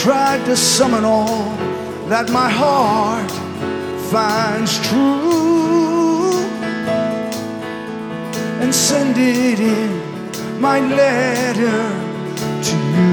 tried to summon all that my heart finds true and send it in my letter to you.